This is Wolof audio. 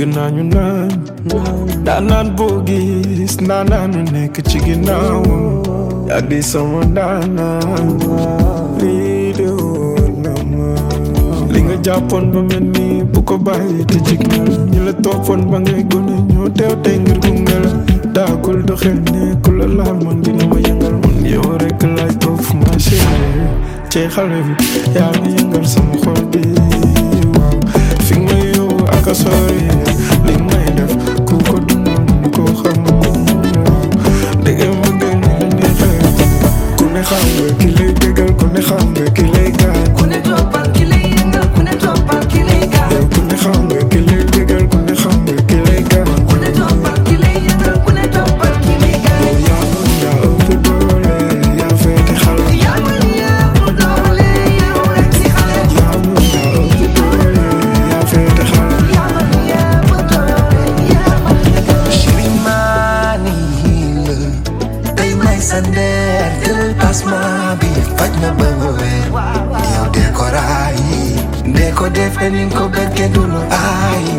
naa ñu naan daanaan boo gis ndaanaanu nekk ci ginnaawam yaa di sama ndaanaan lii de woon na ma li nga jàppoon ba mel ni bu ko bàyyi te jig na ñi la toppoon ba ngay gone ñoo teew tey ngir gunge la daakul doxel ne ku la laal man dina ma yëngal man yow rek laay toog fu ma chérie cey xale bi yaa ma yëngal sama xol bi waaw fi nga may yow ak a sori li may def ku ko dundal ni ko xam waaw dégg ma gën ni la neexee ku ne xam nga ki lay déggal ku ne xam nga ki lay gaañ ku ne toppal ki lay yëngal ku ne toppal ki lay gaañ ku ne xam nga ki lay déggal ku ne xam nga ki lay gaañ ku ne toppal ki lay yëngal ku ne toppal ki lay gaañ yaa ëpp doole yaa féete xale yaa mën yaa ëpp doole yow rek si xale yaa ëpp doole yaa féete xale yaa mën yaa ëpp doole yaa mën Chirimani la tey may sa ndeer jëlal passement bi faj na ba nga wér yow de ko raay de ko def ni ko bëgge du lu aay